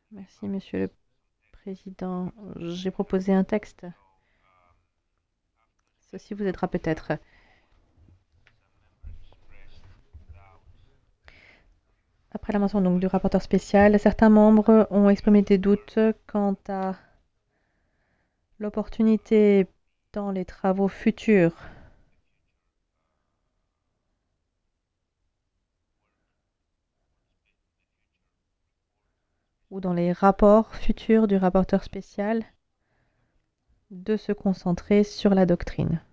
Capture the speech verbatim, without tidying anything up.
Merci, Monsieur le Président. J'ai proposé un texte. Ceci vous aidera peut-être. Après la mention donc du rapporteur spécial, certains membres ont exprimé des doutes quant à l'opportunité dans les travaux futurs ou dans les rapports futurs du rapporteur spécial de se concentrer sur la doctrine.